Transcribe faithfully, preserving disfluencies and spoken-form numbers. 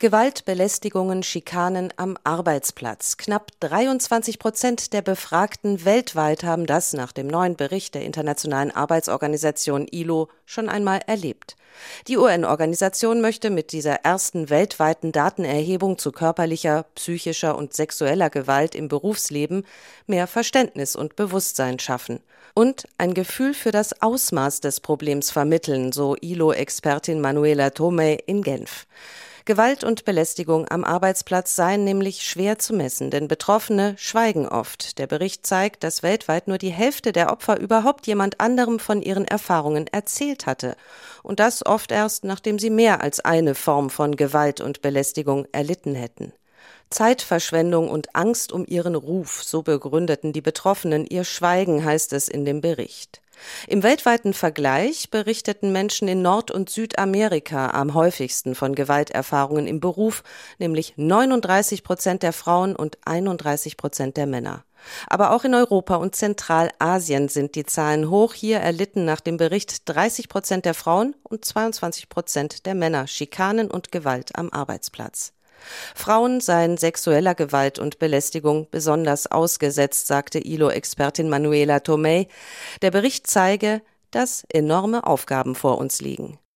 Gewalt, Belästigungen, Schikanen am Arbeitsplatz. Knapp dreiundzwanzig Prozent der Befragten weltweit haben das nach dem neuen Bericht der Internationalen Arbeitsorganisation I L O schon einmal erlebt. Die U N-Organisation möchte mit dieser ersten weltweiten Datenerhebung zu körperlicher, psychischer und sexueller Gewalt im Berufsleben mehr Verständnis und Bewusstsein schaffen und ein Gefühl für das Ausmaß des Problems vermitteln, so I L O-Expertin Manuela Tomei in Genf. Gewalt und Belästigung am Arbeitsplatz seien nämlich schwer zu messen, denn Betroffene schweigen oft. Der Bericht zeigt, dass weltweit nur die Hälfte der Opfer überhaupt jemand anderem von ihren Erfahrungen erzählt hatte. Und das oft erst, nachdem sie mehr als eine Form von Gewalt und Belästigung erlitten hätten. Zeitverschwendung und Angst um ihren Ruf, so begründeten die Betroffenen ihr Schweigen, heißt es in dem Bericht. Im weltweiten Vergleich berichteten Menschen in Nord- und Südamerika am häufigsten von Gewalterfahrungen im Beruf, nämlich neununddreißig Prozent der Frauen und einunddreißig Prozent der Männer. Aber auch in Europa und Zentralasien sind die Zahlen hoch. Hier erlitten nach dem Bericht dreißig Prozent der Frauen und zweiundzwanzig Prozent der Männer Schikanen und Gewalt am Arbeitsplatz. Frauen seien sexueller Gewalt und Belästigung besonders ausgesetzt, sagte I L O-Expertin Manuela Tomei. Der Bericht zeige, dass enorme Aufgaben vor uns liegen.